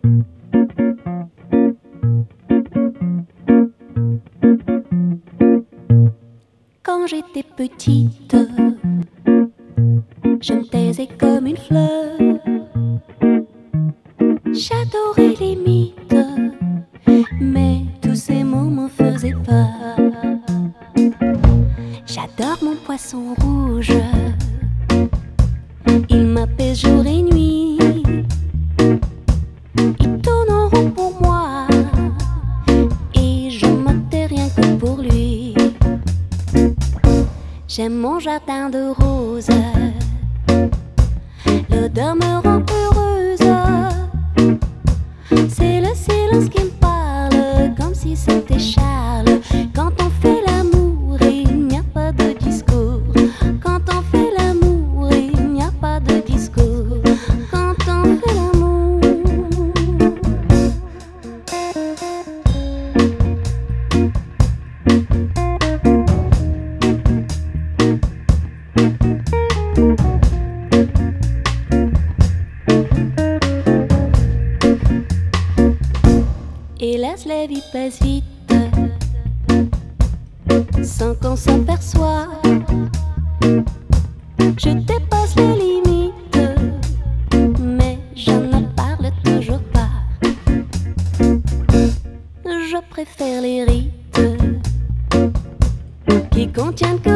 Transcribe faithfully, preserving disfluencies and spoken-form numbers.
Quand j'étais petite, je me taisais comme une fleur. J'adorais les mythes, mais tous ces mots m'en faisaient peur. J'adore mon poisson rouge, il m'apaise jour et nuit. Il tourne en rond pour moi et je me tais rien que pour lui. J'aime mon jardin de roses, l'odeur me rend heureuse. C'est le silence qui me parle, comme si c'était Charles. Quand on fait l'amour, il n'y a pas de discours. Quand on fait l'amour, il n'y a pas de discours. Quand on fait l'amour. Hélas, la vie passe vite, sans qu'on s'en perçoive. Je dépasse les limites, mais je ne parle toujours pas. Je préfère les rites qui contiennent que